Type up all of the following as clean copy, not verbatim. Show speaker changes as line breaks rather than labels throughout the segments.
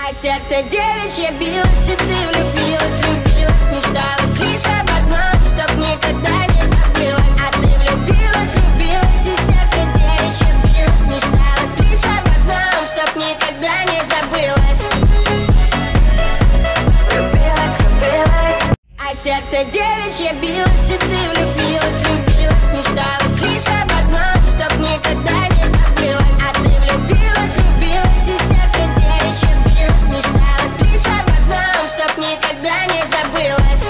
А сердце девичье билось, и ты влюбилась, влюбилась, мечталась лишь об одном, чтоб никогда не забылась. А ты влюбилась, влюбилась, и сердце девичье билось, мечталась лишь об одном, чтоб никогда не забылась. Влюбилась, влюбилась. А сердце девичье билось, и ты влюбилась, влюбилась, мечталась лишь об одном, чтоб никогда не забылась. А ты влюбилась, влюбилась, и сердце девичье билось, мечталась лишь об одном, чтоб никогда не забылась.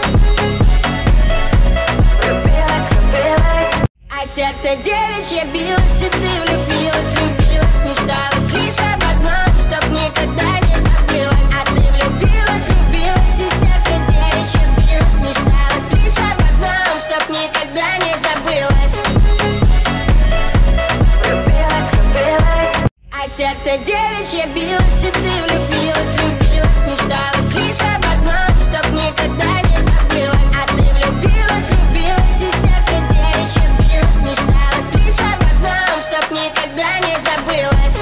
Влюбилась, влюбилась. А сердце девичье билось, и ты влюбилась, влюбилась, мечталась лишь об одном, чтоб никогда не забылась. А ты влюбилась, влюбилась, и сердце девичье билось, мечталась лишь об одном, чтоб никогда не забылась. Влюбилась, влюбилась. А сердце девичье билось, и ты влюбилась, влюбилась, мечталась лишь об одном, чтоб никогда не забылась. А ты влюбилась, влюбилась, и сердце девичье билось, мечталась лишь об одном, чтоб никогда не забылась.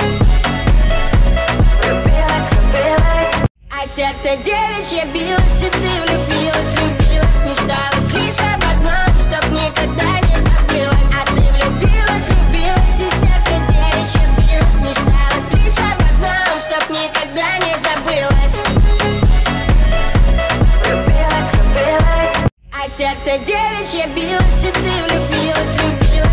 Влюбилась, влюбилась. А сердце девичье билось, и ты влюбилась, влюбилась, мечталась лишь об одном, чтоб никогда не забылась. А ты влюбилась, влюбилась, и сердце девичье билось, мечталась лишь об одном, чтоб никогда не забылась. Влюбилась, влюбилась. А сердце девичье билось, и ты